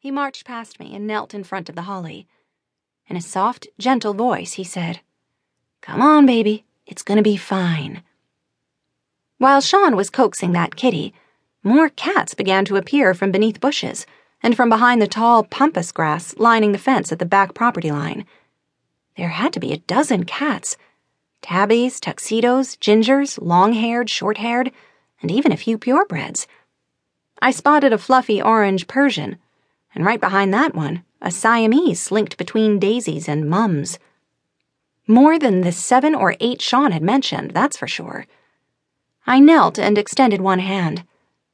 He marched past me and knelt in front of the holly. In a soft, gentle voice, he said, "Come on, baby. It's gonna be fine." While Sean was coaxing that kitty, more cats began to appear from beneath bushes and from behind the tall pampas grass lining the fence at the back property line. There had to be a dozen cats. Tabbies, tuxedos, gingers, long-haired, short-haired, and even a few purebreds. I spotted a fluffy orange Persian, and right behind that one, a Siamese slinked between daisies and mums. More than the 7 or 8 Sean had mentioned, that's for sure. I knelt and extended one hand.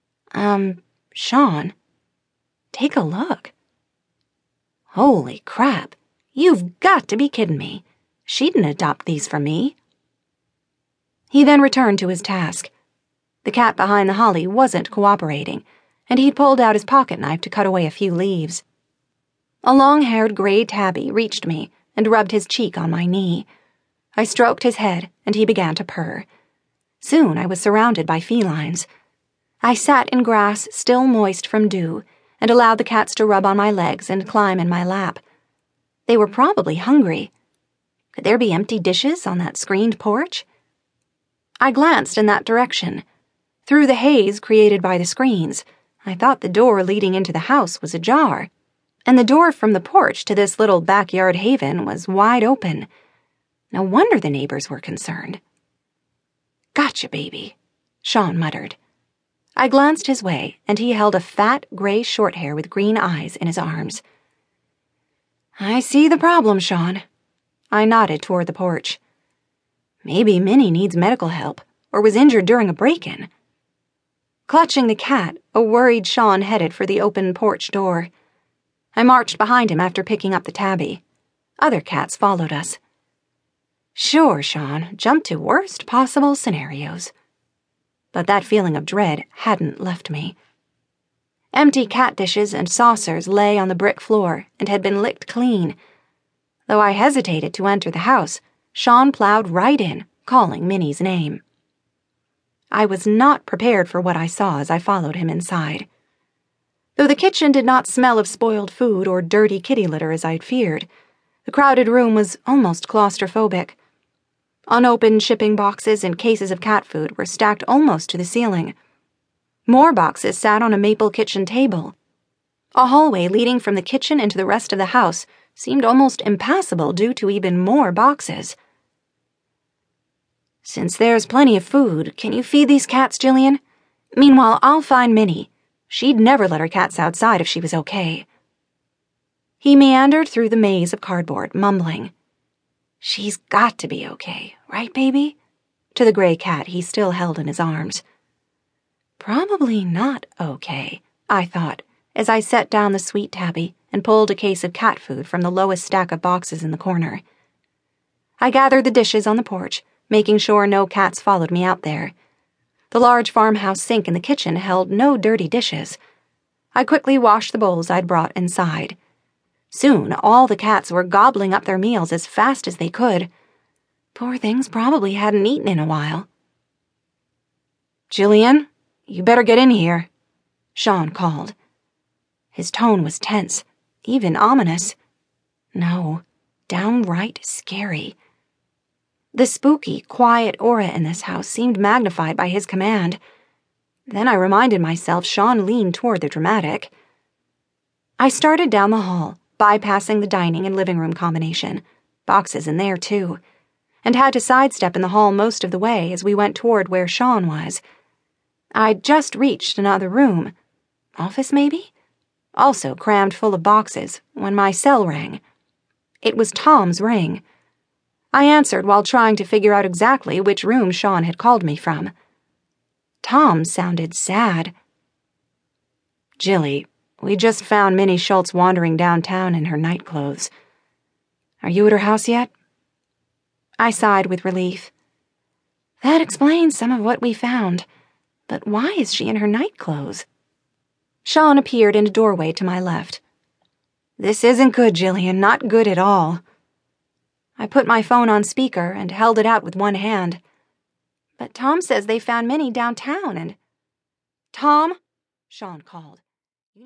Sean, take a look. Holy crap, you've got to be kidding me. She didn't adopt these from me. He then returned to his task. The cat behind the holly wasn't cooperating, and he'd pulled out his pocket knife to cut away a few leaves. A long-haired gray tabby reached me and rubbed his cheek on my knee. I stroked his head, and he began to purr. Soon I was surrounded by felines. I sat in grass still moist from dew and allowed the cats to rub on my legs and climb in my lap. They were probably hungry. Could there be empty dishes on that screened porch? I glanced in that direction. Through the haze created by the screens, I thought the door leading into the house was ajar, and the door from the porch to this little backyard haven was wide open. No wonder the neighbors were concerned. "Gotcha, baby," Sean muttered. I glanced his way, and he held a fat, gray shorthair with green eyes in his arms. "I see the problem, Sean." I nodded toward the porch. "Maybe Minnie needs medical help, or was injured during a break-in." Clutching the cat, a worried Sean headed for the open porch door. I marched behind him after picking up the tabby. Other cats followed us. Sure, Sean, jump to worst possible scenarios. But that feeling of dread hadn't left me. Empty cat dishes and saucers lay on the brick floor and had been licked clean. Though I hesitated to enter the house, Sean plowed right in, calling Minnie's name. I was not prepared for what I saw as I followed him inside. Though the kitchen did not smell of spoiled food or dirty kitty litter as I'd feared, the crowded room was almost claustrophobic. Unopened shipping boxes and cases of cat food were stacked almost to the ceiling. More boxes sat on a maple kitchen table. A hallway leading from the kitchen into the rest of the house seemed almost impassable due to even more boxes. "Since there's plenty of food, can you feed these cats, Jillian? Meanwhile, I'll find Minnie. She'd never let her cats outside if she was okay." He meandered through the maze of cardboard, mumbling, "She's got to be okay, right, baby?" to the gray cat he still held in his arms. Probably not okay, I thought, as I set down the sweet tabby and pulled a case of cat food from the lowest stack of boxes in the corner. I gathered the dishes on the porch, making sure no cats followed me out there. The large farmhouse sink in the kitchen held no dirty dishes. I quickly washed the bowls I'd brought inside. Soon, all the cats were gobbling up their meals as fast as they could. Poor things probably hadn't eaten in a while. "Jillian, you better get in here," Sean called. His tone was tense, even ominous. No, downright scary. The spooky, quiet aura in this house seemed magnified by his command. Then I reminded myself Sean leaned toward the dramatic. I started down the hall, bypassing the dining and living room combination, boxes in there too, and had to sidestep in the hall most of the way as we went toward where Sean was. I'd just reached another room. Office, maybe? Also crammed full of boxes, when my cell rang. It was Tom's ring. I answered while trying to figure out exactly which room Sean had called me from. Tom sounded sad. "Jilly, we just found Minnie Schultz wandering downtown in her nightclothes. Are you at her house yet?" I sighed with relief. That explains some of what we found. But why is she in her nightclothes? Sean appeared in a doorway to my left. "This isn't good, Jillian, not good at all." I put my phone on speaker and held it out with one hand. "But Tom says they found Minnie downtown and—" "Tom," Sean called.